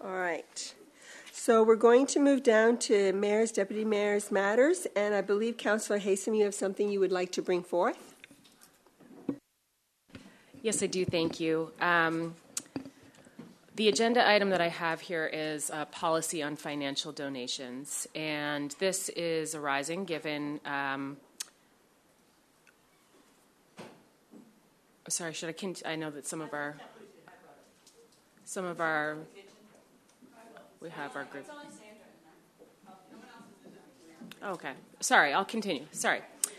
All right. So we're going to move down to mayor's, deputy mayor's matters, and I believe, Councillor Haysom, you have something you would like to bring forth? Yes, I do. Thank you. The agenda item that I have here is policy on financial donations, and this is arising given. Sorry, should I? I know that some of our we have our group. Okay, sorry. I'll continue. Sorry.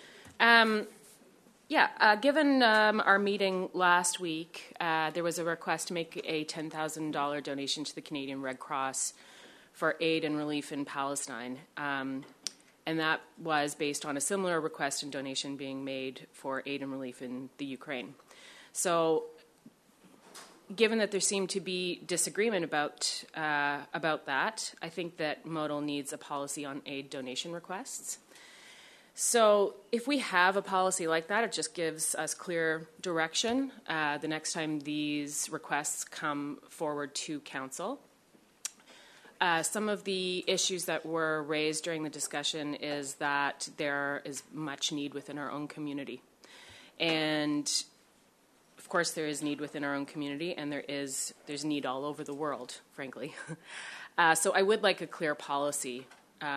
Given our meeting last week, there was a request to make a $10,000 donation to the Canadian Red Cross for aid and relief in Palestine. And that was based on a similar request and donation being made for aid and relief in the Ukraine. So given that there seemed to be disagreement about that, I think that Modal needs a policy on aid donation requests. So if we have a policy like that, it just gives us clear direction the next time these requests come forward to council. Some of the issues that were raised during the discussion is that there is much need within our own community. And of course there is need within our own community, and there's need all over the world, frankly. So I would like a clear policy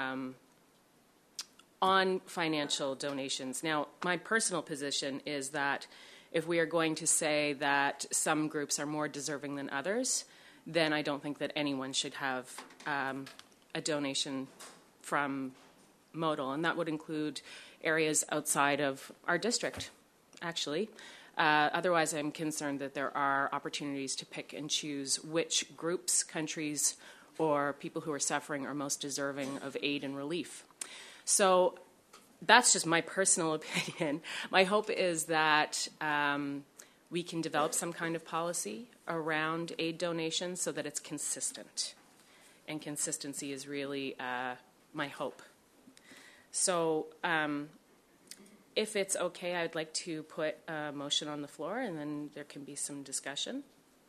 on financial donations. Now, my personal position is that if we are going to say that some groups are more deserving than others, then I don't think that anyone should have a donation from Modal, and that would include areas outside of our district, actually. Otherwise, I'm concerned that there are opportunities to pick and choose which groups, countries, or people who are suffering are most deserving of aid and relief. So that's just my personal opinion. My hope is that we can develop some kind of policy around aid donations so that it's consistent. And consistency is really my hope. So if it's okay, I'd like to put a motion on the floor, and then there can be some discussion.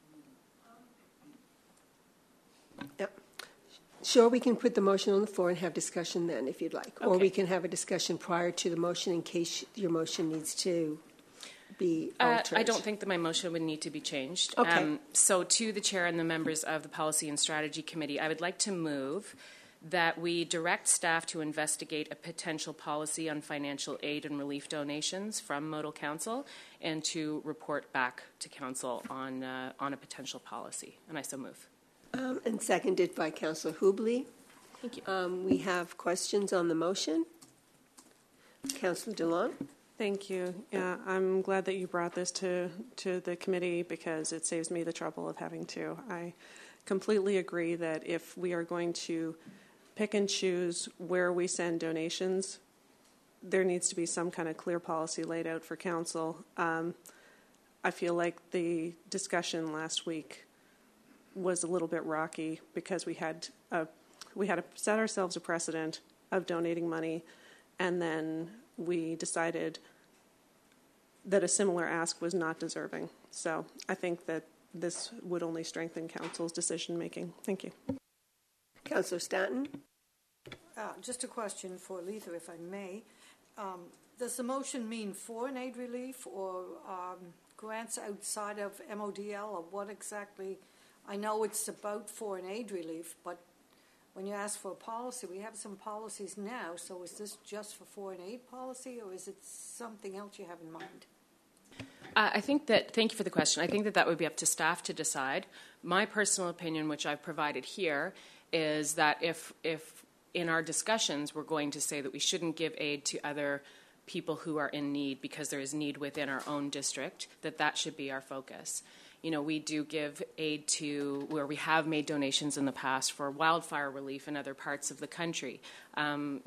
Yep. Sure, we can put the motion on the floor and have discussion then, if you'd like. Okay. Or we can have a discussion prior to the motion in case your motion needs to be altered. I don't think that my motion would need to be changed. Okay. So to the chair and the members of the Policy and Strategy Committee, I would like to move that we direct staff to investigate a potential policy on financial aid and relief donations from Modal Council and to report back to Council on a potential policy. And I so move. And seconded by Councillor Hubley. Thank you. We have questions on the motion. Councillor DeLong. Thank you. Yeah, I'm glad that you brought this to the committee because it saves me the trouble of having to. I completely agree that if we are going to pick and choose where we send donations, there needs to be some kind of clear policy laid out for council. I feel like the discussion last week was a little bit rocky because we had to set ourselves a precedent of donating money, and then we decided that a similar ask was not deserving. So I think that this would only strengthen council's decision making. Thank you. Councillor Stanton. Just a question for Letha, if I may. Does the motion mean foreign aid relief or grants outside of MODL, or what exactly? I know it's about foreign aid relief, but when you ask for a policy, we have some policies now, so is this just for foreign aid policy, or is it something else you have in mind? Thank you for the question. I think that would be up to staff to decide. My personal opinion, which I've provided here, is that if in our discussions we're going to say that we shouldn't give aid to other people who are in need because there is need within our own district, that should be our focus. You know, we do give aid to where we have made donations in the past for wildfire relief in other parts of the country, and,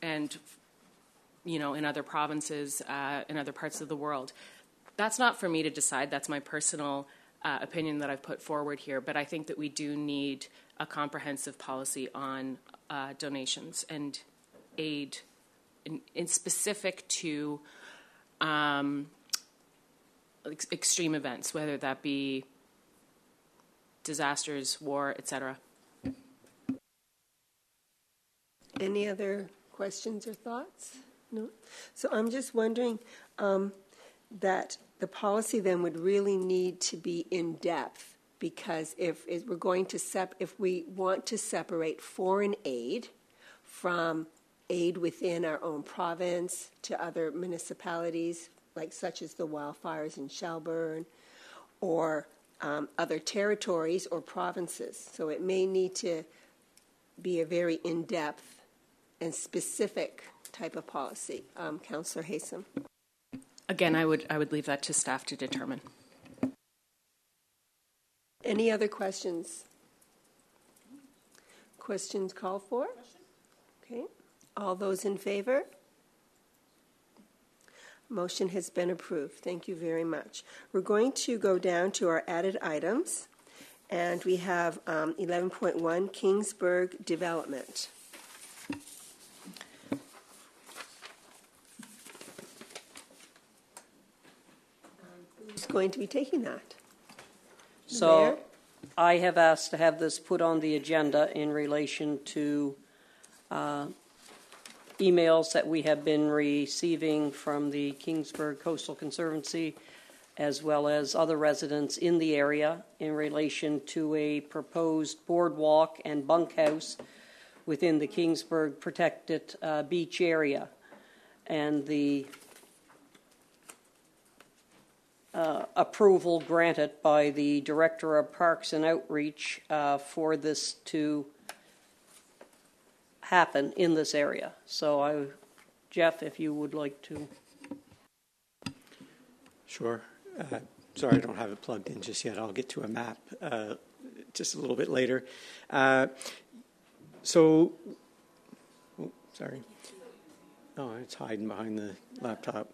you know, in other provinces, in other parts of the world. That's not for me to decide. That's my personal opinion that I've put forward here. But I think that we do need a comprehensive policy on donations and aid in specific to extreme events, whether that be disasters, war, etc. Any other questions or thoughts? No? So I'm just wondering that the policy then would really need to be in depth, because if we're going to if we want to separate foreign aid from aid within our own province to other municipalities, like such as the wildfires in Shelburne, or other territories or provinces. So it may need to be a very in-depth and specific type of policy. Councillor Haysom. Again, I would leave that to staff to determine. Any other questions? Questions called for? Okay. All those in favor? Motion has been approved. Thank you very much. We're going to go down to our added items, and we have 11.1 Kingsburg Development. Who's going to be taking that? So Mayor? I have asked to have this put on the agenda in relation to emails that we have been receiving from the Kingsburg Coastal Conservancy, as well as other residents in the area, in relation to a proposed boardwalk and bunkhouse within the Kingsburg protected beach area. And the approval granted by the Director of Parks and Outreach for this to happen in this area. So, Jeff, if you would like to. Sure. Sorry, I don't have it plugged in just yet. I'll get to a map just a little bit later. Sorry. Oh, it's hiding behind the laptop.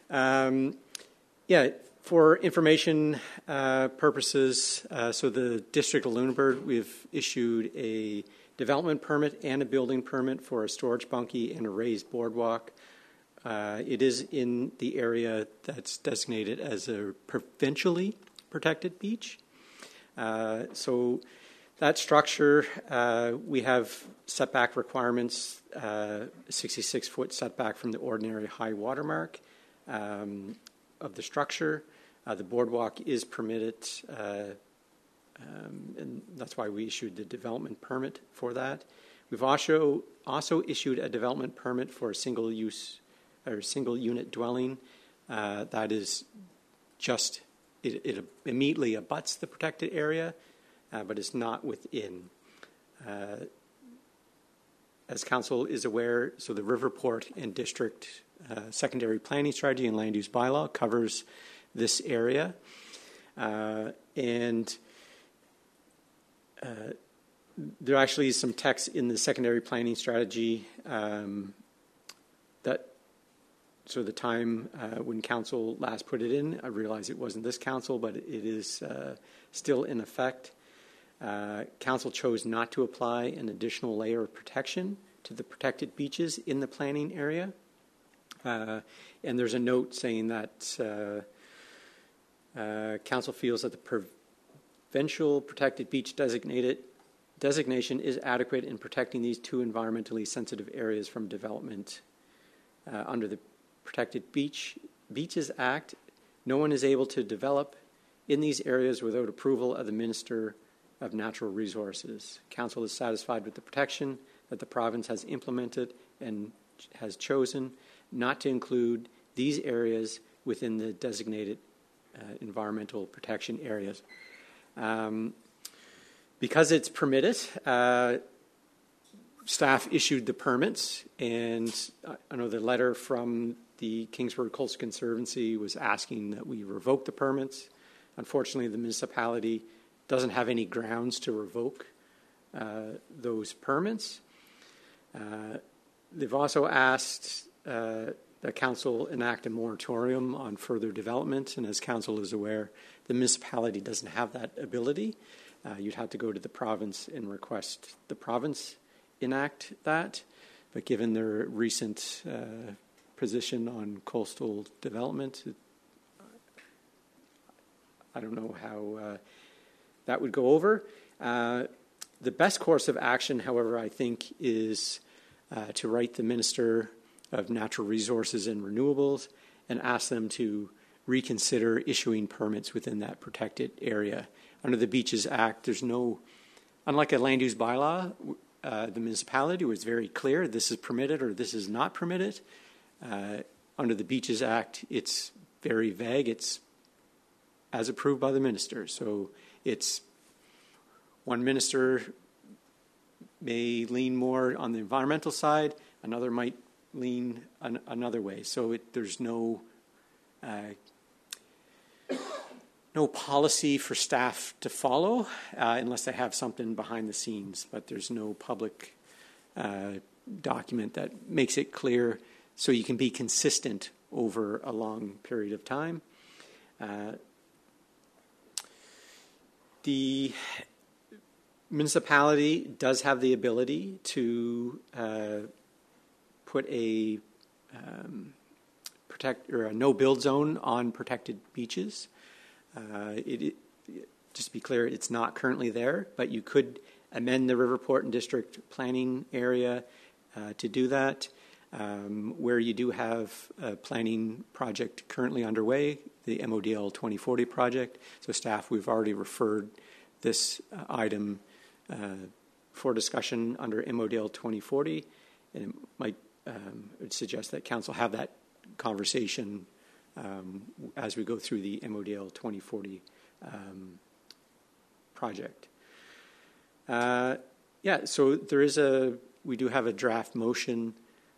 For information purposes, so the District of Lunenburg, we've issued a development permit and a building permit for a storage bunkie and a raised boardwalk. It is in the area that's designated as a provincially protected beach. So that structure, we have setback requirements, 66-foot setback from the ordinary high water mark of the structure. The boardwalk is permitted, and that's why we issued the development permit for that. We've also issued a development permit for a single unit dwelling. That is just, it immediately abuts the protected area, but it's not within. As council is aware, so the Riverport and District Secondary Planning Strategy and Land Use Bylaw covers this area. And there actually is some text in the secondary planning strategy so the time when council last put it in, I realize it wasn't this council, but it is still in effect. Council chose not to apply an additional layer of protection to the protected beaches in the planning area. And there's a note saying that council feels that the provincial protected beach designation is adequate in protecting these two environmentally sensitive areas from development. Under the Protected Beaches Act, no one is able to develop in these areas without approval of the Minister of Natural Resources. Council is satisfied with the protection that the province has implemented and has chosen not to include these areas within the designated environmental protection areas. Because it's permitted, staff issued the permits, and I know the letter from the Kingsburg Coastal Conservancy was asking that we revoke the permits. Unfortunately, the municipality doesn't have any grounds to revoke those permits. They've also asked that council enact a moratorium on further development, and as council is aware, the municipality doesn't have that ability. You'd have to go to the province and request the province enact that, but given their recent position on coastal development, I don't know how that would go over. The best course of action, however, I think is to write the Minister of Natural Resources and Renewables and ask them to reconsider issuing permits within that protected area. Under the Beaches Act, there's no, unlike a land use bylaw, the municipality was very clear, this is permitted or this is not permitted. Under the Beaches Act, it's very vague. It's as approved by the minister. So it's one minister may lean more on the environmental side, another might lean another way. So there's no policy for staff to follow unless they have something behind the scenes, but there's no public document that makes it clear so you can be consistent over a long period of time. The municipality does have the ability to put a no-build zone on protected beaches. Just to be clear, it's not currently there, but you could amend the Riverport and District Planning area to do that. Where you do have a planning project currently underway, the MODL 2040 project. So staff, we've already referred this item for discussion under MODL 2040, and it might would suggest that council have that conversation as we go through the MODL 2040 project. So we do have a draft motion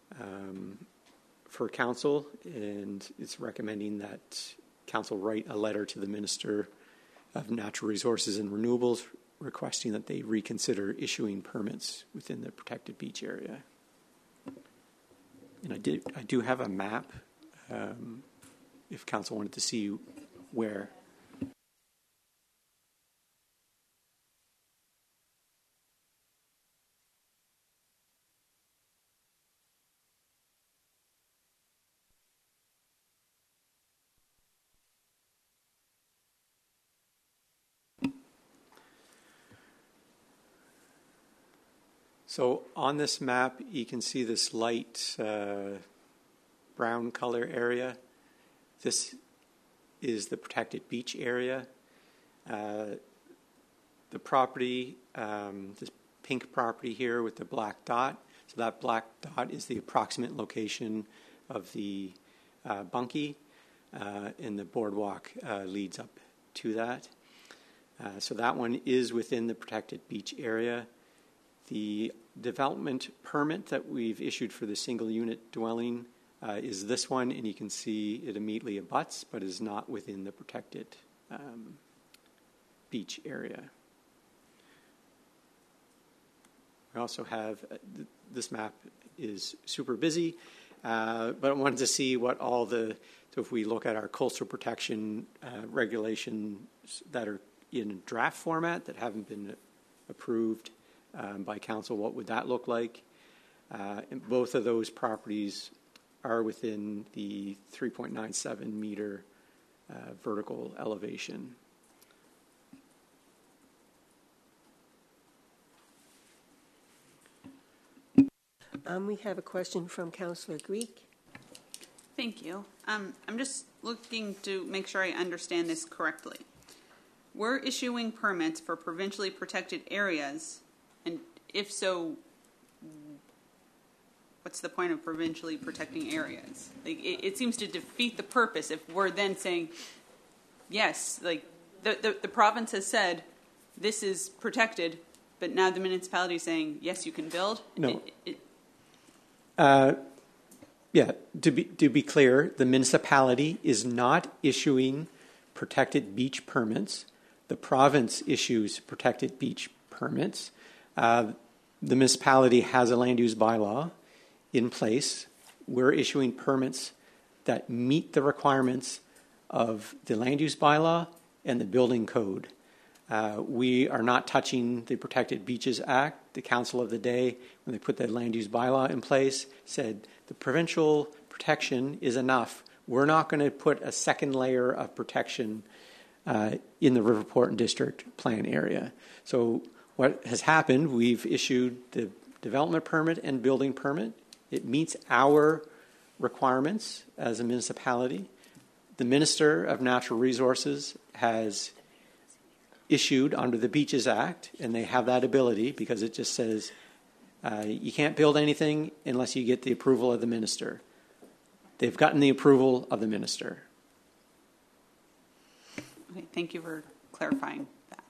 for council, and it's recommending that council write a letter to the Minister of Natural Resources and Renewables requesting that they reconsider issuing permits within the protected beach area. And I do have a map if council wanted to see where. So on this map, you can see this light brown color area. This is the protected beach area. The property, this pink property here with the black dot, so that black dot is the approximate location of the bunkie, and the boardwalk leads up to that. So that one is within the protected beach area. The development permit that we've issued for the single unit dwelling is this one, and you can see it immediately abuts, but is not within the protected beach area. We also have, this map is super busy, but I wanted to see what all so if we look at our coastal protection regulations that are in draft format that haven't been approved by council, what would that look like? And both of those properties are within the 3.97 meter vertical elevation. We have a question from Councillor Greek. Thank you. I'm just looking to make sure I understand this correctly. We're issuing permits for provincially protected areas, and if so, what's the point of provincially protecting areas? Like, it seems to defeat the purpose if we're then saying, yes, like the province has said this is protected, but now the municipality is saying, yes, you can build. No. To be clear, the municipality is not issuing protected beach permits. The province issues protected beach permits. The municipality has a land use bylaw in place. We're issuing permits that meet the requirements of the land use bylaw and the building code. We are not touching the Protected Beaches Act. The council of the day, when they put the land use bylaw in place, said the provincial protection is enough. We're not going to put a second layer of protection in the Riverport and District Plan area. So what has happened, we've issued the development permit and building permit. It meets our requirements as a municipality. The Minister of Natural Resources has issued under the Beaches Act, and they have that ability because it just says you can't build anything unless you get the approval of the minister. They've gotten the approval of the minister. Okay, thank you for clarifying that.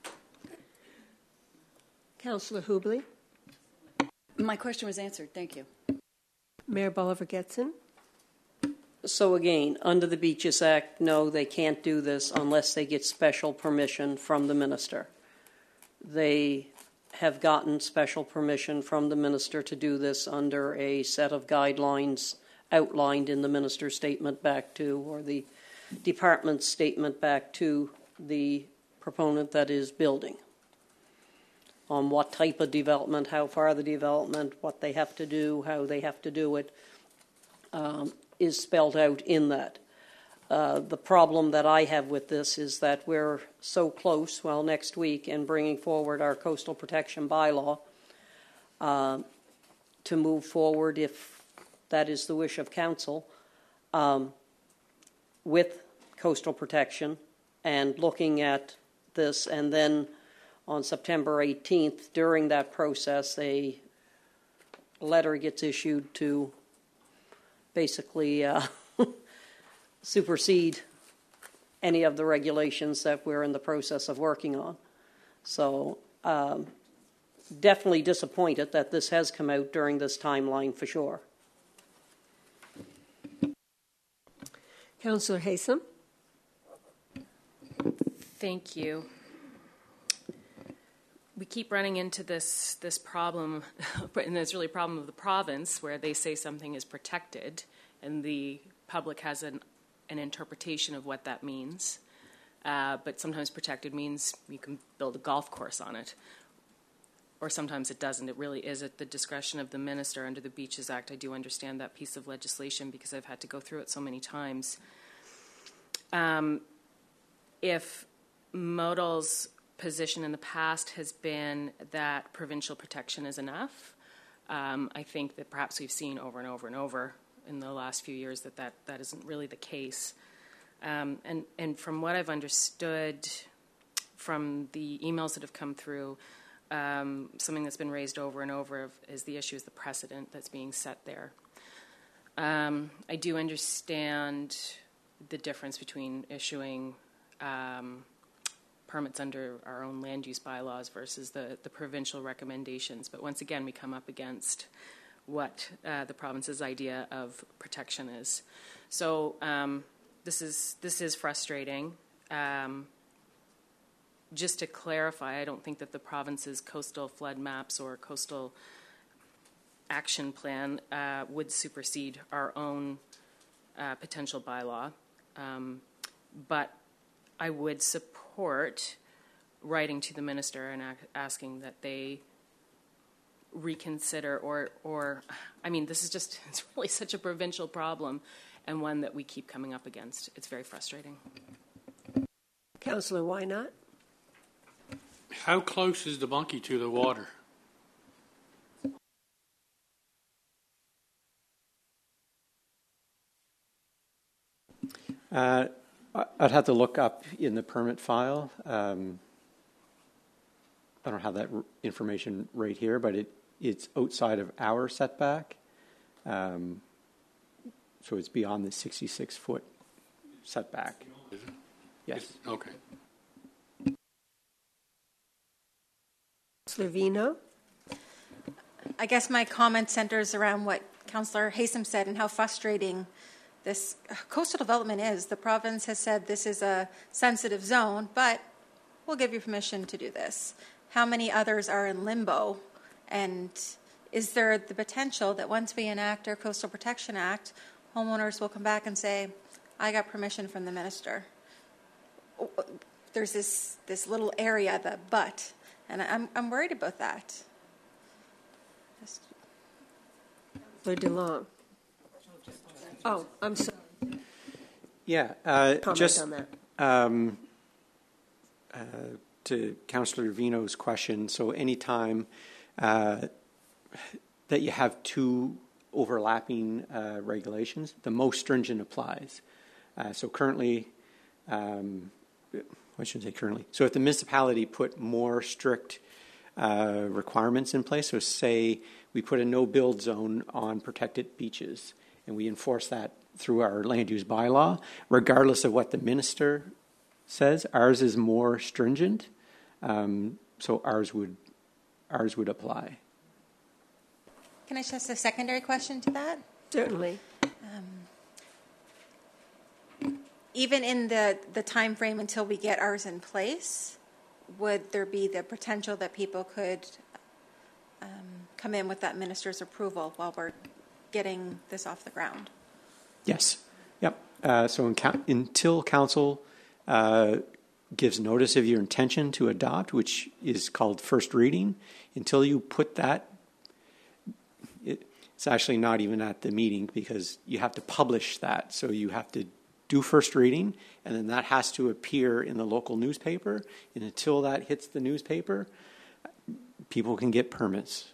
Councillor Hubley. My question was answered. Thank you. Mayor Bolivar-Getson. So again, under the Beaches Act, no, they can't do this unless they get special permission from the minister. They have gotten special permission from the minister to do this under a set of guidelines outlined in the minister's statement back to, or the department's statement back to the proponent that is building, on what type of development, how far the development, what they have to do, how they have to do it, is spelled out in that. The problem that I have with this is that we're so close, well, next week, in bringing forward our coastal protection bylaw to move forward, if that is the wish of council, with coastal protection and looking at this. And then on September 18th, during that process, a letter gets issued to basically supersede any of the regulations that we're in the process of working on. So definitely disappointed that this has come out during this timeline for sure. Councillor Haysom. Thank you. We keep running into this problem, and it's really a problem of the province, where they say something is protected, and the public has an interpretation of what that means. But sometimes protected means you can build a golf course on it, or sometimes it doesn't. It really is at the discretion of the minister under the Beaches Act. I do understand that piece of legislation because I've had to go through it so many times. If Modal's position in the past has been that provincial protection is enough, I think that perhaps we've seen over and over and over in the last few years that isn't really the case. And from what I've understood from the emails that have come through, something that's been raised over and over is the issue is the precedent that's being set there. I do understand the difference between issuing permits under our own land use bylaws versus the provincial recommendations. But once again, we come up against what the province's idea of protection is. So this is frustrating. Just to clarify, I don't think that the province's coastal flood maps or coastal action plan would supersede our own potential bylaw. But I would support writing to the minister and asking that they reconsider or I mean, this is just, it's really such a provincial problem and one that we keep coming up against. It's very frustrating. Councillor, why not? How close is the bunkie to the water? I'd have to look up in the permit file. I don't have that information right here, but it's outside of our setback. So it's beyond the 66-foot setback. Is it? Yes. Okay. Councillor Vino. I guess my comment centers around what Councillor Haysom said and how frustrating this coastal development is. The province has said this is a sensitive zone, but we'll give you permission to do this. How many others are in limbo? And is there the potential that once we enact our Coastal Protection Act, homeowners will come back and say, I got permission from the minister? There's this little area, the but, and I'm worried about that. Councillor DeLong. Oh, I'm sorry. Yeah, Comment just on that. To Councillor Vino's question, so anytime that you have two overlapping regulations, the most stringent applies. So currently, I shouldn't say currently. So if the municipality put more strict requirements in place, so say we put a no-build zone on protected beaches, and we enforce that through our land use bylaw, regardless of what the minister says, ours is more stringent, so ours would apply. Can I just a secondary question to that? Certainly. Even in the time frame until we get ours in place, would there be the potential that people could come in with that minister's approval while we're getting this off the ground? Yes. Yep. So until council gives notice of your intention to adopt, which is called first reading, until you put that, it's actually not even at the meeting because you have to publish that. So you have to do first reading, and then that has to appear in the local newspaper. And until that hits the newspaper, people can get permits.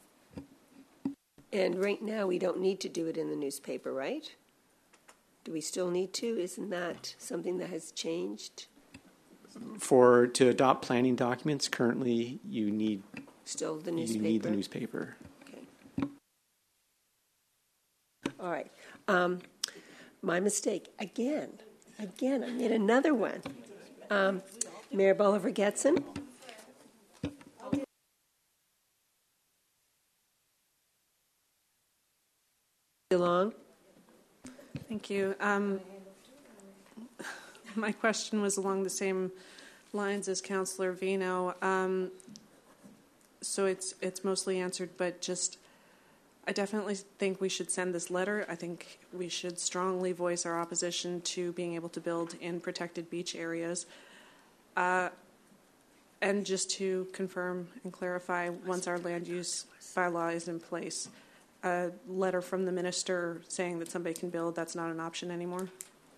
And right now, we don't need to do it in the newspaper, right? Do we still need to? Isn't that something that has changed? To adopt planning documents, currently you need still the newspaper. You need the newspaper. Okay. All right. My mistake again. I made another one. Mayor Bolivar-Getson. Long. Thank you. My question was along the same lines as Councillor Vino. So it's mostly answered, but just I definitely think we should send this letter. I think we should strongly voice our opposition to being able to build in protected beach areas. And just to confirm and clarify, once our land use bylaw is in place, a letter from the minister saying that somebody can build, that's not an option anymore?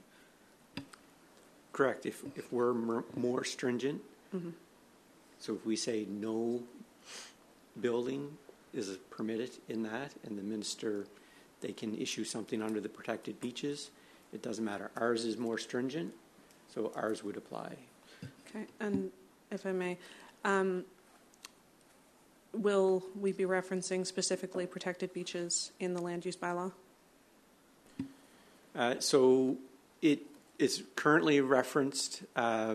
Correct. If we're more stringent, mm-hmm. So if we say no building is permitted in that, and the minister, they can issue something under the protected beaches, it doesn't matter. Ours is more stringent, so ours would apply. Okay, and if I may, will we be referencing specifically protected beaches in the land use bylaw? So it is currently referenced, but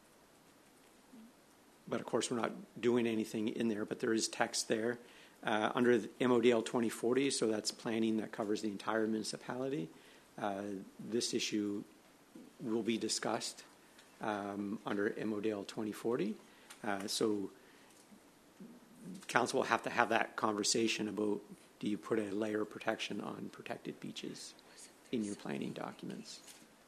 of course we're not doing anything in there, but there is text there. Under the MODL 2040, so that's planning that covers the entire municipality, this issue will be discussed under MODL 2040. So council will have to have that conversation about, do you put a layer of protection on protected beaches in your planning documents?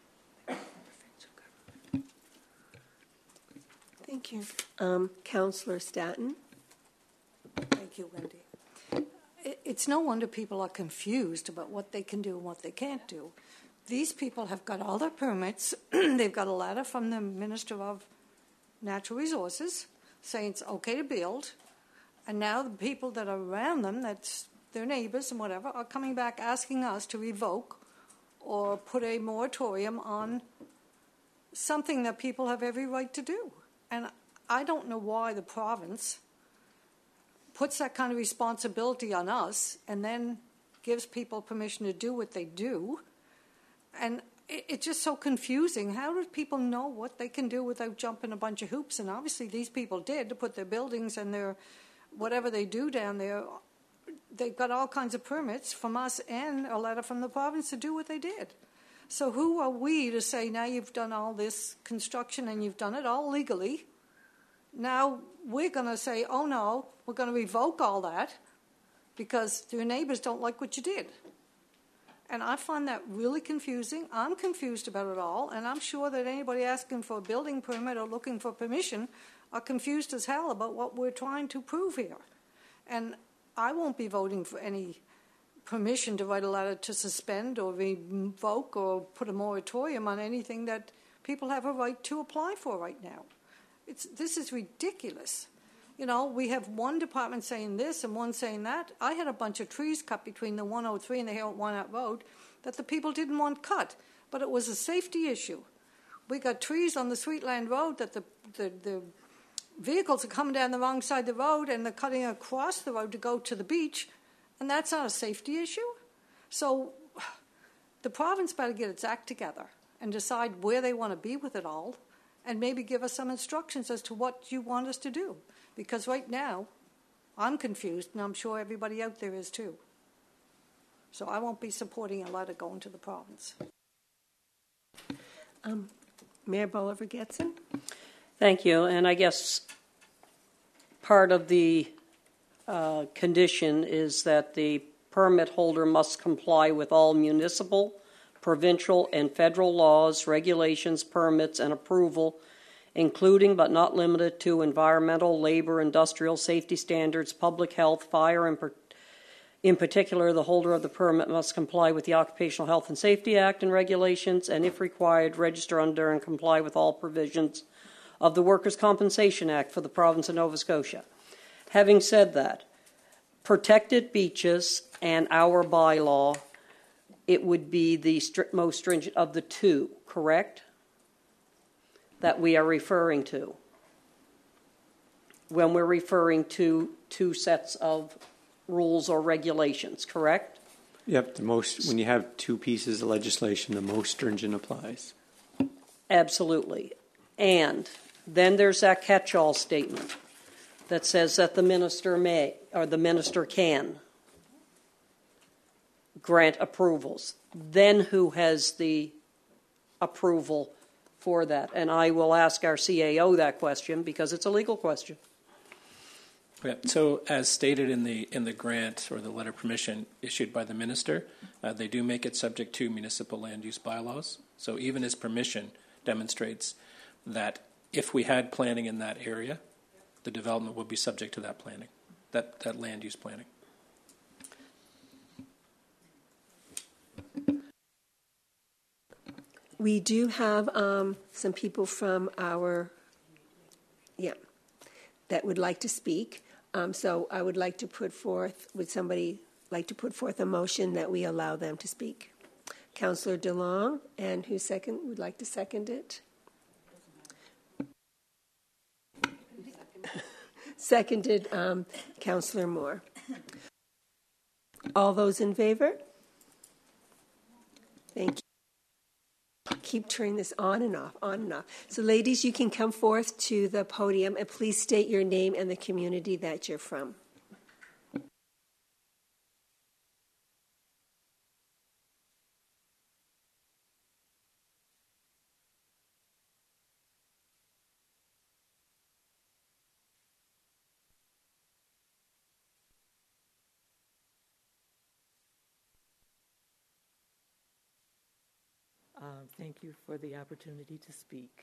Thank you. Councillor Stanton. Thank you, Wendy. It's no wonder people are confused about what they can do and what they can't do. These people have got all their permits. They've got a letter from the Minister of Natural Resources saying it's okay to build. And now the people that are around them, that's their neighbors and whatever, are coming back asking us to revoke or put a moratorium on something that people have every right to do. And I don't know why the province puts that kind of responsibility on us and then gives people permission to do what they do. And it's just so confusing. How do people know what they can do without jumping a bunch of hoops? And obviously these people did, to put their buildings and their whatever they do down there. They've got all kinds of permits from us and a letter from the province to do what they did. So who are we to say, now you've done all this construction and you've done it all legally, now we're going to say, oh no, we're going to revoke all that because your neighbors don't like what you did. And I find that really confusing. I'm confused about it all, and I'm sure that anybody asking for a building permit or looking for permission are confused as hell about what we're trying to prove here. And I won't be voting for any permission to write a letter to suspend or revoke or put a moratorium on anything that people have a right to apply for right now. This is ridiculous. You know, we have one department saying this and one saying that. I had a bunch of trees cut between the 103 and the Walnut Road that the people didn't want cut, but it was a safety issue. We got trees on the Sweetland Road that the vehicles are coming down the wrong side of the road and they're cutting across the road to go to the beach, and that's not a safety issue. So the province better get its act together and decide where they want to be with it all, and maybe give us some instructions as to what you want us to do. Because right now, I'm confused, and I'm sure everybody out there is too. So I won't be supporting a letter going to the province. Mayor Bolivar-Getson? Thank you. And I guess part of the condition is that the permit holder must comply with all municipal, provincial, and federal laws, regulations, permits, and approval, including but not limited to environmental, labor, industrial safety standards, public health, fire, and in particular, the holder of the permit must comply with the Occupational Health and Safety Act and regulations, and if required, register under and comply with all provisions of the Workers' Compensation Act for the province of Nova Scotia. Having said that, protected beaches and our bylaw, it would be the most stringent of the two, correct? That we are referring to when we're referring to two sets of rules or regulations, correct? Yep, when you have two pieces of legislation, the most stringent applies. Absolutely. And then there's that catch-all statement that says that the minister may, or the minister can, grant approvals. Then who has the approval for that? And I will ask our CAO that question because it's a legal question. Yeah, so as stated in the grant or the letter of permission issued by the minister, they do make it subject to municipal land use bylaws. So even his permission demonstrates that if we had planning in that area, the development would be subject to that planning, that land use planning. We do have some people from that would like to speak. So I would like to put forth, would somebody like to put forth a motion that we allow them to speak? Councillor DeLong, and who would like to second it? Seconded, Councillor Moore. All those in favor? Thank you. Keep turning this on and off, on and off. So ladies, you can come forth to the podium and please state your name and the community that you're from. Thank you for the opportunity to speak.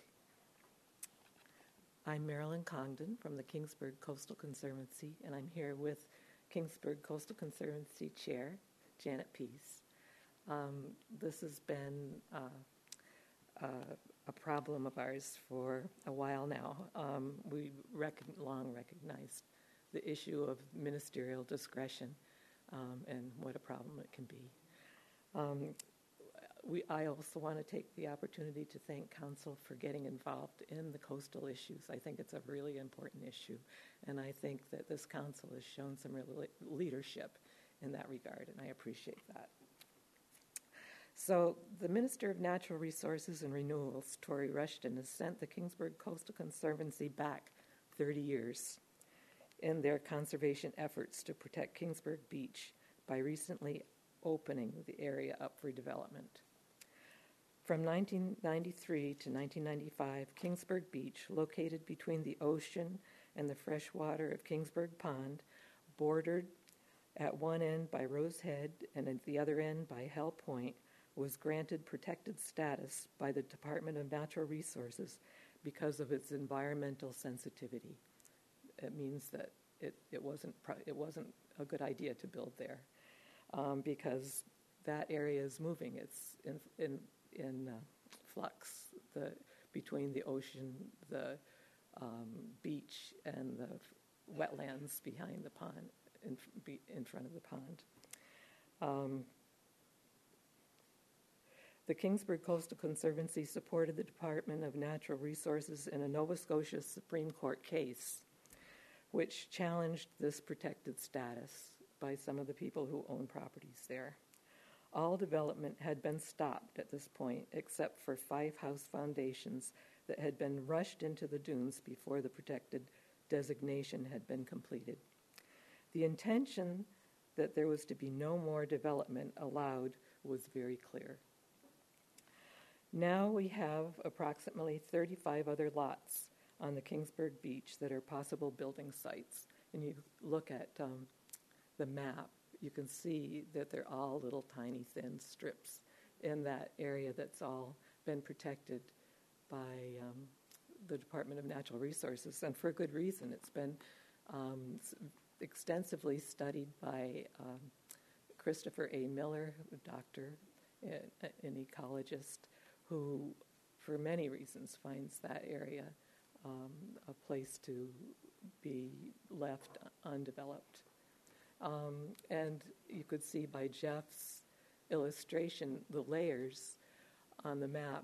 I'm Marilyn Congdon from the Kingsburg Coastal Conservancy, and I'm here with Kingsburg Coastal Conservancy Chair, Janet Peace. This has been a problem of ours for a while now. We long recognized the issue of ministerial discretion and what a problem it can be. I also want to take the opportunity to thank Council for getting involved in the coastal issues. I think it's a really important issue, and I think that this Council has shown some real leadership in that regard, and I appreciate that. So the Minister of Natural Resources and Renewals, Tory Rushton, has sent the Kingsburg Coastal Conservancy back 30 years in their conservation efforts to protect Kingsburg Beach by recently opening the area up for development. From 1993 to 1995, Kingsburg Beach, located between the ocean and the fresh water of Kingsburg Pond, bordered at one end by Rose Head and at the other end by Hell Point, was granted protected status by the Department of Natural Resources because of its environmental sensitivity. It means that it wasn't a good idea to build there because that area is moving. It's in flux between the ocean, the beach, and wetlands behind the pond, in front of the pond. The Kingsburg Coastal Conservancy supported the Department of Natural Resources in a Nova Scotia Supreme Court case which challenged this protected status by some of the people who own properties there. All development had been stopped at this point except for 5 house foundations that had been rushed into the dunes before the protected designation had been completed. The intention that there was to be no more development allowed was very clear. Now we have approximately 35 other lots on the Kingsburg beach that are possible building sites. And you look at the map, you can see that they're all little tiny thin strips in that area that's all been protected by the Department of Natural Resources, and for a good reason. It's been extensively studied by Christopher A. Miller, a doctor, an ecologist, who, for many reasons, finds that area a place to be left undeveloped. And you could see by Jeff's illustration, the layers on the map.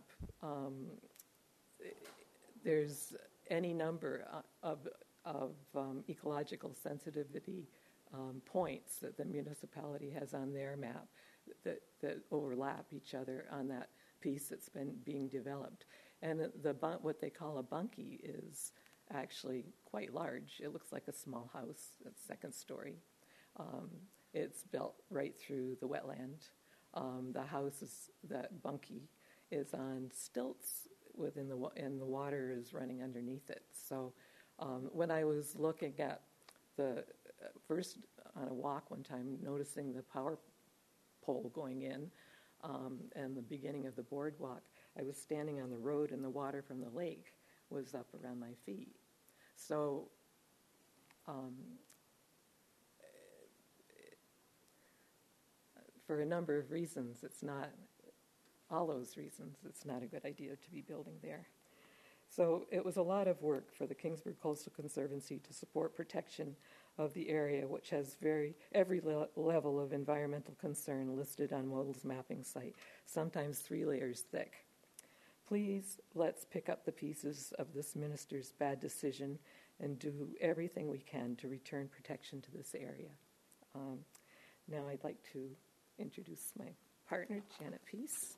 There's any number of ecological sensitivity points that the municipality has on their map that overlap each other on that piece that's been being developed. And what they call a bunkie is actually quite large. It looks like a small house, it's second story. It's built right through the wetland. The house, that bunkie, is on stilts and the water is running underneath it. So when I was looking at first on a walk one time, noticing the power pole going in and the beginning of the boardwalk, I was standing on the road and the water from the lake was up around my feet. So for a number of reasons, it's not a good idea to be building there. So it was a lot of work for the Kingsburg Coastal Conservancy to support protection of the area, which has every level of environmental concern listed on WOTL's mapping site, sometimes 3 layers thick. Please, let's pick up the pieces of this minister's bad decision and do everything we can to return protection to this area. Now I'd like to introduce my partner, Janet Peace.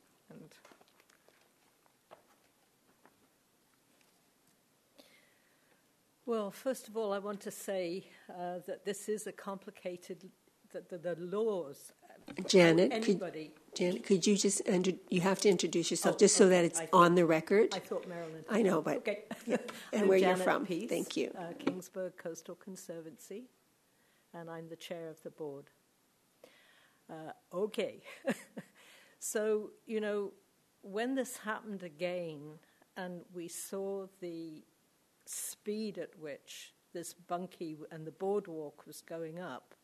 Well, first of all, I want to say that this is a complicated, the laws. Janet, anybody. Could you just, you have to introduce yourself so that it's on the record. I thought Marilyn. I know, but, okay. Yeah. And where Janet you're from. Peace, Thank you. Kingsburg Coastal Conservancy, and I'm the chair of the board. Okay. So, when this happened again, and we saw the speed at which this bunkie and the boardwalk was going up,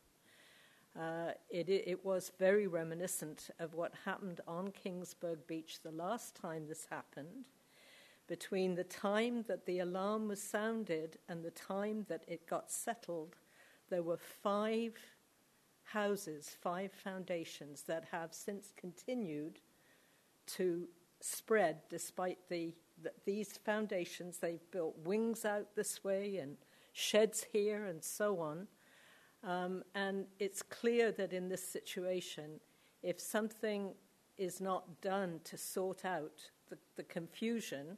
it was very reminiscent of what happened on Kingsburg Beach the last time this happened. Between the time that the alarm was sounded and the time that it got settled, there were 5 houses, 5 foundations that have since continued to spread despite these foundations. They've built wings out this way and sheds here and so on. And it's clear that in this situation, if something is not done to sort out the confusion,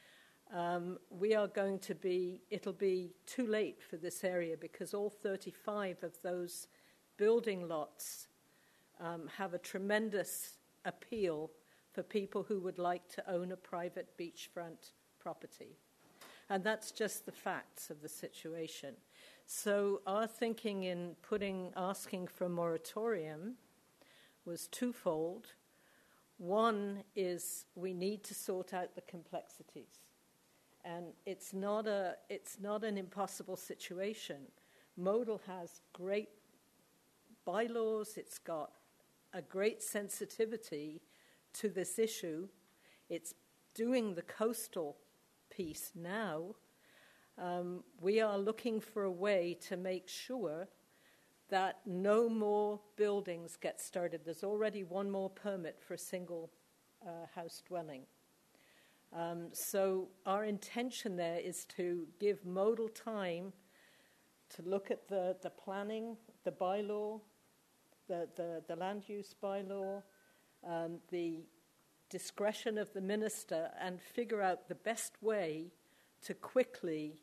it'll be too late for this area, because all 35 of those building lots have a tremendous appeal for people who would like to own a private beachfront property. And that's just the facts of the situation. So our thinking in asking for a moratorium was twofold. One is we need to sort out the complexities. And it's not an impossible situation. Modal has great bylaws. It's got a great sensitivity to this issue. It's doing the coastal piece now. we are looking for a way to make sure that no more buildings get started. There's already one more permit for a single house dwelling. So our intention there is to give modal time to look at the planning, the bylaw, the land use bylaw, the discretion of the minister, and figure out the best way to quickly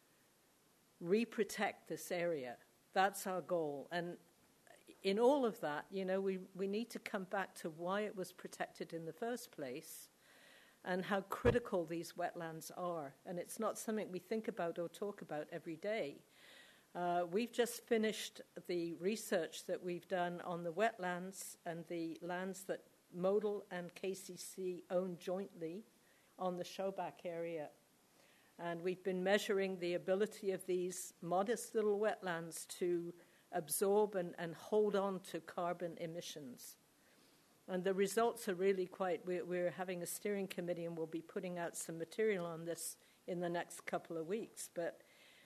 reprotect this area. That's our goal. And in all of that, we need to come back to why it was protected in the first place and how critical these wetlands are. And it's not something we think about or talk about every day. We've just finished the research that we've done on the wetlands and the lands that Modal and KCC own jointly on the Showback area. And we've been measuring the ability of these modest little wetlands to absorb and hold on to carbon emissions. And the results are really we're having a steering committee and we'll be putting out some material on this in the next couple of weeks. But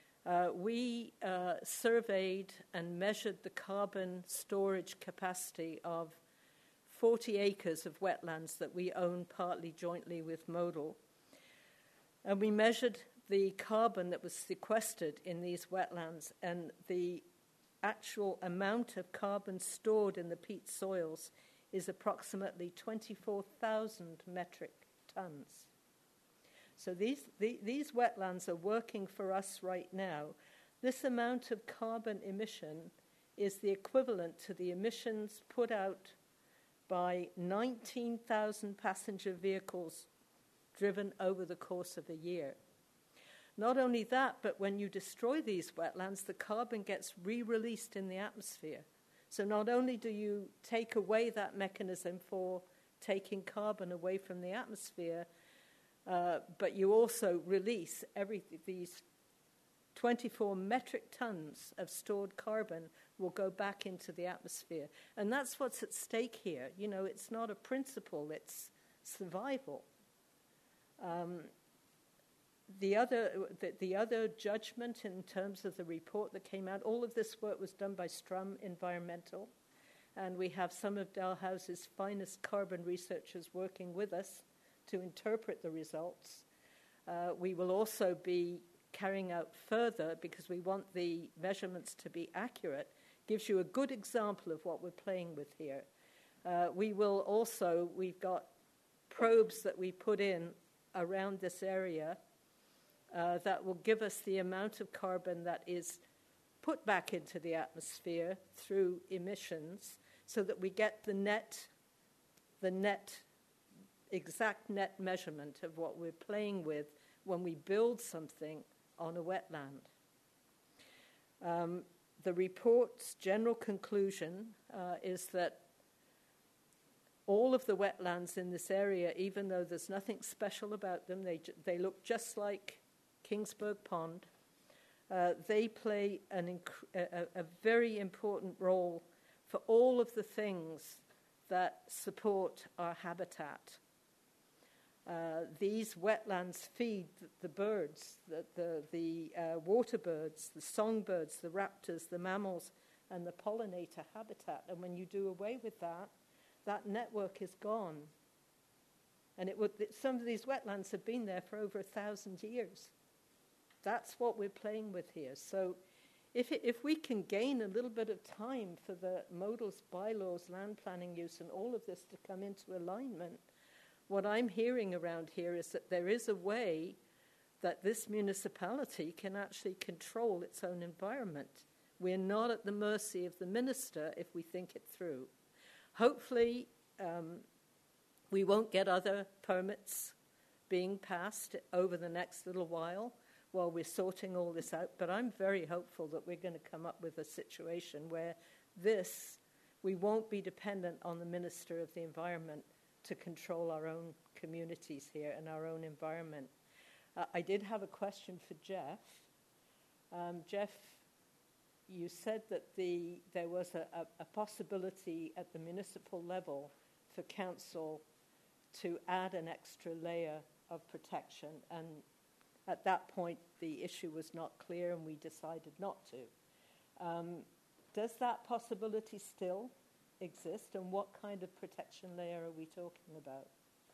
we surveyed and measured the carbon storage capacity of 40 acres of wetlands that we own partly jointly with Modal. And we measured the carbon that was sequestered in these wetlands, and the actual amount of carbon stored in the peat soils is approximately 24,000 metric tons. So these wetlands are working for us right now. This amount of carbon emission is the equivalent to the emissions put out by 19,000 passenger vehicles driven over the course of a year. Not only that, but when you destroy these wetlands, the carbon gets re-released in the atmosphere. So not only do you take away that mechanism for taking carbon away from the atmosphere, but you also release these 24 metric tons of stored carbon will go back into the atmosphere. And that's what's at stake here. It's not a principle, it's survival. The other judgment in terms of the report that came out, all of this work was done by Strum Environmental, and we have some of Dalhouse's finest carbon researchers working with us to interpret the results. We will also be carrying out further, because we want the measurements to be accurate, gives you a good example of what we're playing with here. We've got probes that we put in around this area that will give us the amount of carbon that is put back into the atmosphere through emissions, so that we get the exact net measurement of what we're playing with when we build something on a wetland. The report's general conclusion is that all of the wetlands in this area, even though there's nothing special about them, they look just like Kingsburg Pond. They play a very important role for all of the things that support our habitat. These wetlands feed the birds, the water birds, the songbirds, the raptors, the mammals, and the pollinator habitat. And when you do away with that, that network is gone. And some of these wetlands have been there for over 1,000 years. That's what we're playing with here. So if we can gain a little bit of time for the modals, bylaws, land planning use, and all of this to come into alignment, what I'm hearing around here is that there is a way that this municipality can actually control its own environment. We're not at the mercy of the minister if we think it through. Hopefully, we won't get other permits being passed over the next little while we're sorting all this out, but I'm very hopeful that we're going to come up with a situation where we won't be dependent on the Minister of the Environment to control our own communities here and our own environment. I did have a question for Jeff. Jeff, you said that there was a possibility at the municipal level for council to add an extra layer of protection, and At that point, the issue was not clear and we decided not to. Does that possibility still exist, and what kind of protection layer are we talking about?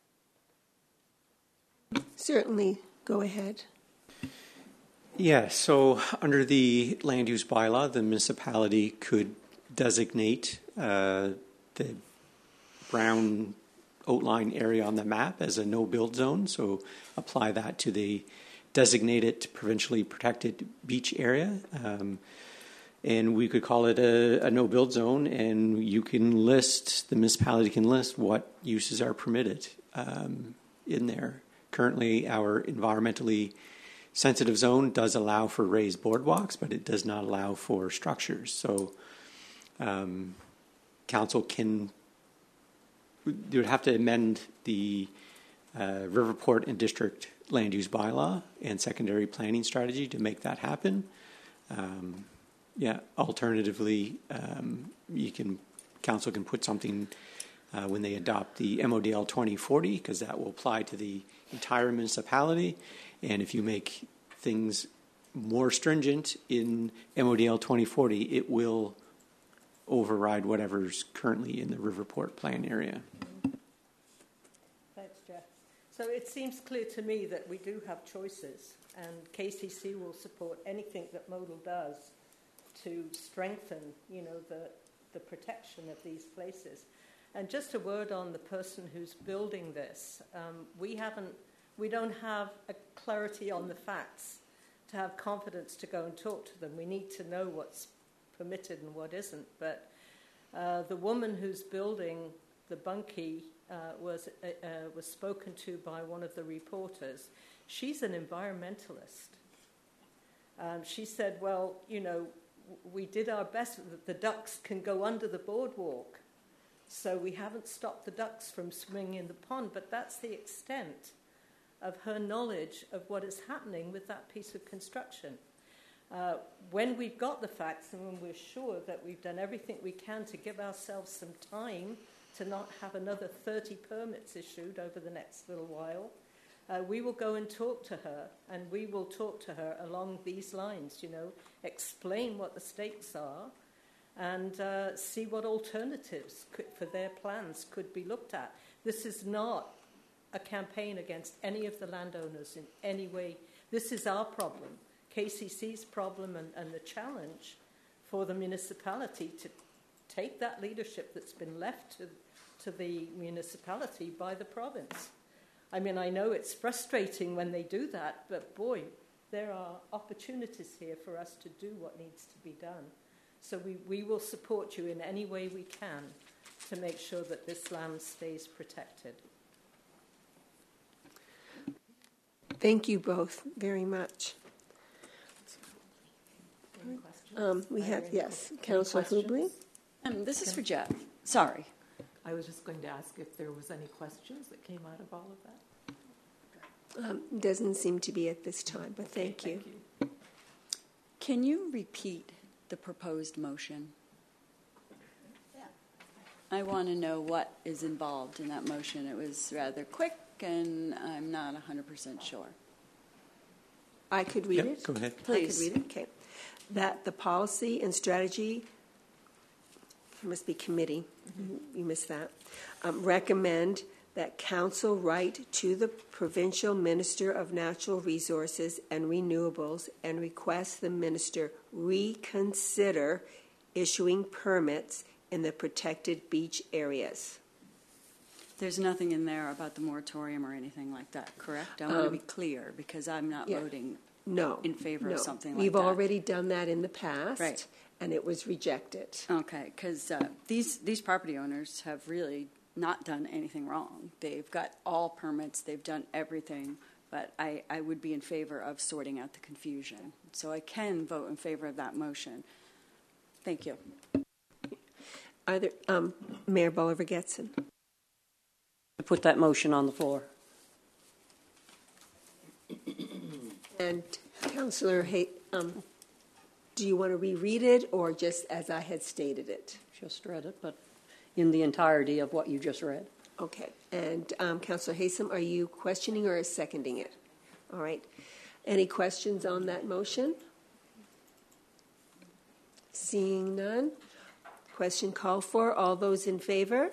Certainly, go ahead. Yeah, so under the land use bylaw, the municipality could designate the brown outline area on the map as a no-build zone, so apply that to the designated provincially protected beach area. And we could call it a no-build zone, and you can list, the municipality can list what uses are permitted in there. Currently, our environmentally sensitive zone does allow for raised boardwalks, but it does not allow for structures. So council you would have to amend the Riverport and District land use bylaw and secondary planning strategy to make that happen. Alternatively, council can put something when they adopt the MODL 2040, because that will apply to the entire municipality. And if you make things more stringent in MODL 2040, it will override whatever's currently in the Riverport plan area. Thanks, Jeff. So it seems clear to me that we do have choices, and KCC will support anything that Modal does to strengthen, the protection of these places. And just a word on the person who's building this. We don't have a clarity on the facts to have confidence to go and talk to them. We need to know what's permitted and what isn't. But the woman who's building the bunkie was spoken to by one of the reporters. She's an environmentalist. She said, well, we did our best that the ducks can go under the boardwalk. So we haven't stopped the ducks from swimming in the pond, but that's the extent of her knowledge of what is happening with that piece of construction. When we've got the facts and when we're sure that we've done everything we can to give ourselves some time to not have another 30 permits issued over the next little while, we will go and talk to her, and we will talk to her along these lines, explain what the stakes are, and see what alternatives for their plans could be looked at. This is not a campaign against any of the landowners in any way. This is our problem, KCC's problem, and the challenge for the municipality to take that leadership that's been left to the municipality by the province. I mean, I know it's frustrating when they do that, but boy, there are opportunities here for us to do what needs to be done. So we will support you in any way we can to make sure that this land stays protected. Thank you both very much. We have, yes, Councillor Hubley. This is for Jeff. Sorry. I was just going to ask if there was any questions that came out of all of that. Doesn't seem to be at this time, but thank you. Can you repeat the proposed motion? Yeah. I want to know what is involved in that motion. It was rather quick, and I'm not 100% sure. I could read it? Go ahead. Please. I could read it? Okay. That the policy and strategy, it must be committee, you missed that, recommend that council write to the provincial minister of natural resources and renewables and request the minister reconsider issuing permits in the protected beach areas. There's nothing in there about the moratorium or anything like that, correct? I want to be clear because I'm not voting in favor of something like that. We've already done that in the past, right, and it was rejected. Okay, because these property owners have really not done anything wrong. They've got all permits, they've done everything, but I would be in favor of sorting out the confusion. So I can vote in favor of that motion. Thank you. Either Mayor Bolivar-Getson. Put that motion on the floor. And Councillor do you want to reread it or just as I had stated it? Just read it, but in the entirety of what you just read. Okay. And Councillor Haysom, are you questioning or seconding it? All right. Any questions on that motion? Seeing none. Question called for. All those in favor?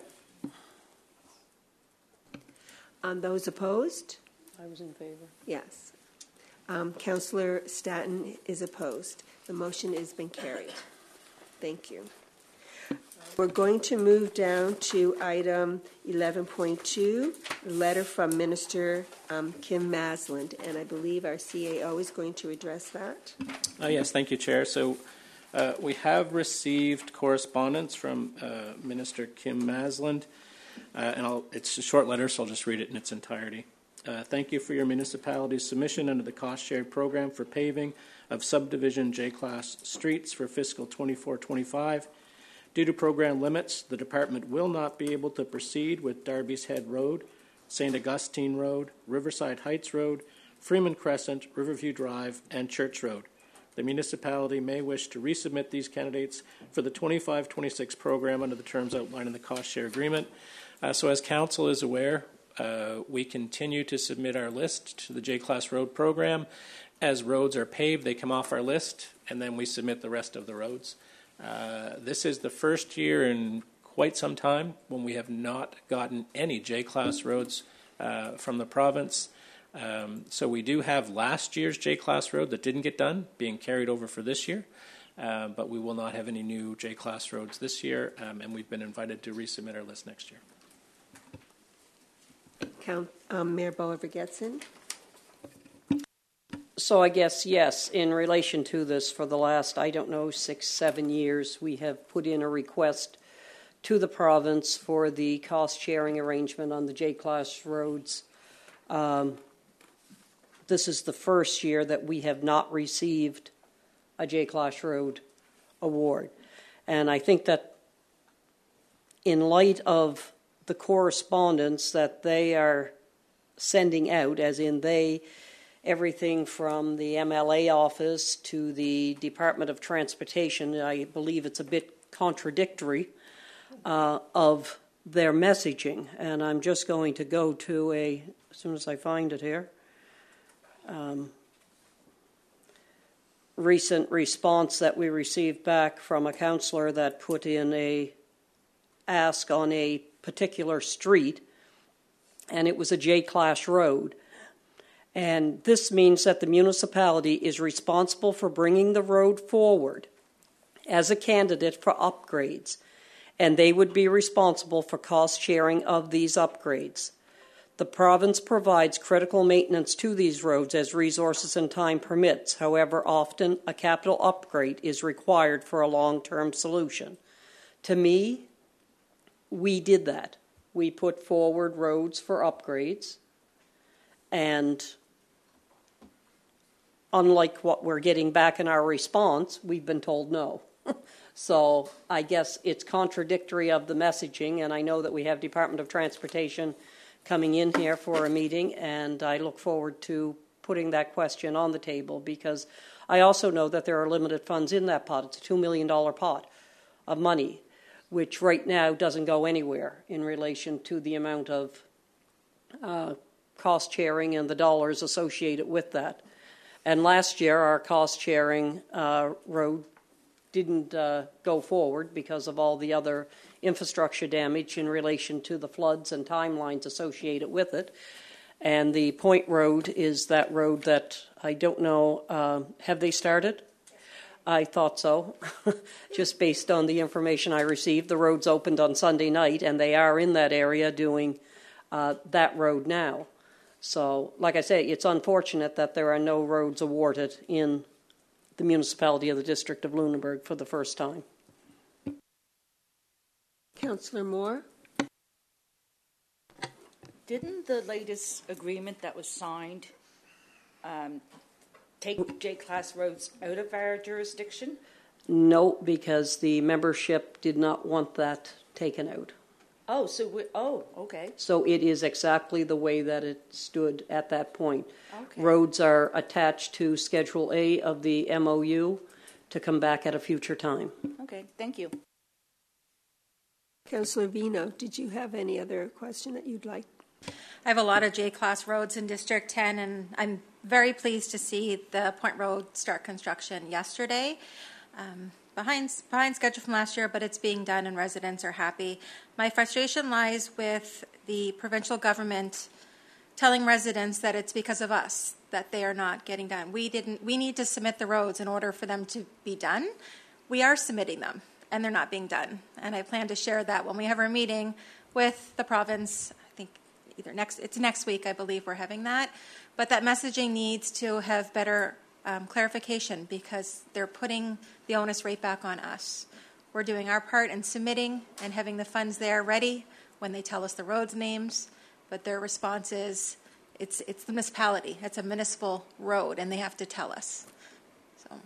On those opposed? I was in favor. Yes. Councillor Stanton is opposed. The motion has been carried. Thank you. We're going to move down to item 11.2, a letter from Minister Kim Masland, and I believe our CAO is going to address that. Yes, thank you, Chair. So we have received correspondence from Minister Kim Masland, and it's a short letter, so I'll just read it in its entirety. Thank you for your municipality's submission under the cost-shared program for paving of subdivision J-Class streets for fiscal 24-25. Due to program limits, the department will not be able to proceed with Darby's Head Road, St. Augustine Road, Riverside Heights Road, Freeman Crescent, Riverview Drive, and Church Road. The municipality may wish to resubmit these candidates for the 25-26 program under the terms outlined in the cost-share agreement. So as Council is aware, we continue to submit our list to the J-Class Road program. As roads are paved, they come off our list, and then we submit the rest of the roads. This is the first year in quite some time when we have not gotten any J-Class roads from the province. So we do have last year's J-Class road that didn't get done being carried over for this year, but we will not have any new J-Class roads this year, and we've been invited to resubmit our list next year. Mayor Bolivar-Getson. So I guess, yes, in relation to this, for the last, 6-7 years, we have put in a request to the province for the cost-sharing arrangement on the J-Class roads. This is the first year that we have not received a J-Class road award. And I think that in light of the correspondence that they are sending out, as in everything from the MLA office to the Department of Transportation, I believe it's a bit contradictory of their messaging. And I'm just going to go to as soon as I find it here, recent response that we received back from a councillor that put in a ask on a particular street, and it was a J-Class road. And this means that the municipality is responsible for bringing the road forward as a candidate for upgrades, and they would be responsible for cost sharing of these upgrades. The province provides critical maintenance to these roads as resources and time permits. However, often a capital upgrade is required for a long-term solution. To me, we did that. We put forward roads for upgrades, and unlike what we're getting back in our response, we've been told no. So I guess it's contradictory of the messaging, and I know that we have Department of Transportation coming in here for a meeting, and I look forward to putting that question on the table, because I also know that there are limited funds in that pot. It's a $2 million pot of money, which right now doesn't go anywhere in relation to the amount of cost sharing and the dollars associated with that. And last year, our cost sharing road didn't go forward because of all the other infrastructure damage in relation to the floods and timelines associated with it. And the Point Road is that road that I don't know, have they started? I thought so, just based on the information I received. The road's opened on Sunday night, and they are in that area doing that road now. So, like I say, it's unfortunate that there are no roads awarded in the municipality of the District of Lunenburg for the first time. Councillor Moore? Didn't the latest agreement that was signed take J-Class roads out of our jurisdiction? No, because the membership did not want that taken out. Okay. So it is exactly the way that it stood at that point. Okay. Roads are attached to Schedule A of the MOU to come back at a future time. Okay, thank you. Councillor Vino, did you have any other question that you'd like? I have a lot of J-Class roads in District 10, and I'm very pleased to see the Point Road start construction yesterday. Behind schedule from last year, but it's being done and residents are happy. My frustration lies with the provincial government telling residents that it's because of us that they are not getting done. We need to submit the roads in order for them to be done. We are submitting them and they're not being done. And I plan to share that when we have our meeting with the province. I think it's next week, I believe we're having that. But that messaging needs to have better clarification because they're putting the onus right back on us. We're doing our part in submitting and having the funds there ready when they tell us the roads names, but their response is it's the municipality. It's a municipal road, and they have to tell us. So,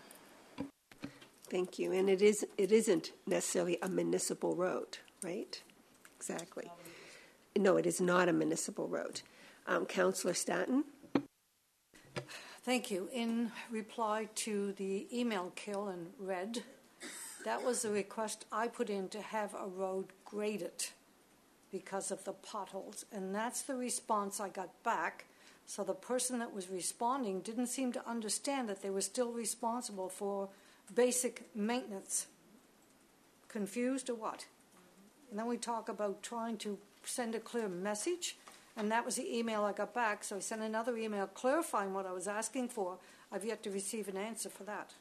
thank you. And it isn't necessarily a municipal road, right? Exactly. No, it is not a municipal road. Councillor Stanton. Thank you. In reply to the email Killen read, that was the request I put in to have a road graded because of the potholes. And that's the response I got back. So the person that was responding didn't seem to understand that they were still responsible for basic maintenance. Confused or what? And then we talk about trying to send a clear message. And that was the email I got back. So I sent another email clarifying what I was asking for. I've yet to receive an answer for that.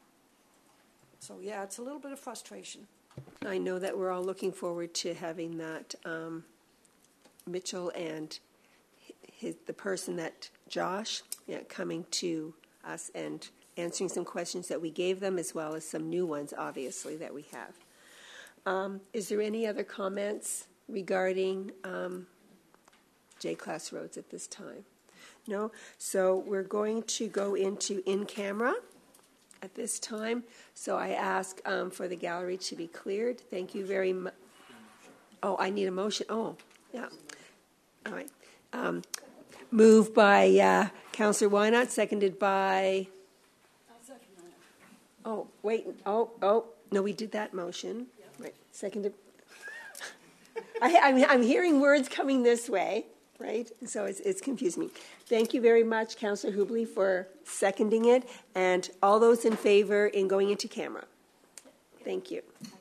So, yeah, it's a little bit of frustration. I know that we're all looking forward to having that Mitchell and the person that Josh coming to us and answering some questions that we gave them as well as some new ones, obviously, that we have. Is there any other comments regarding J-class roads at this time? No? So we're going to go into in-camera at this time. So I ask for the gallery to be cleared. Thank you very much. Oh, I need a motion. Oh, yeah. All right. Moved by Councillor Wynot, seconded by... Oh, wait. Oh. No, we did that motion. Yep. Right. Seconded... I'm hearing words coming this way. Right? So it's confusing me. Thank you very much, Councillor Hubley, for seconding it. And all those in favor in going into camera. Thank you.